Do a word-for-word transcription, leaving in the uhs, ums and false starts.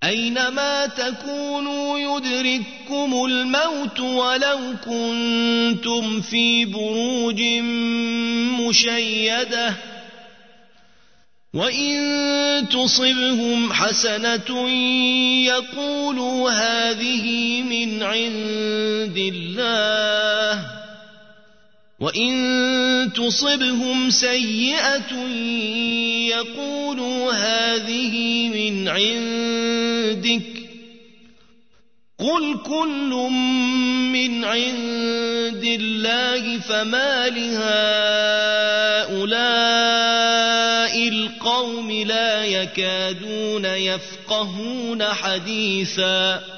أينما تكونوا يدرككم الموت ولو كنتم في بروج مشيدة وإن تصبهم حسنة يقولوا هذه من عند الله وإن تصبهم سيئة يقولوا هذه من عندك قل كل من عند الله فما لهؤلاء القوم لا يكادون يفقهون حديثا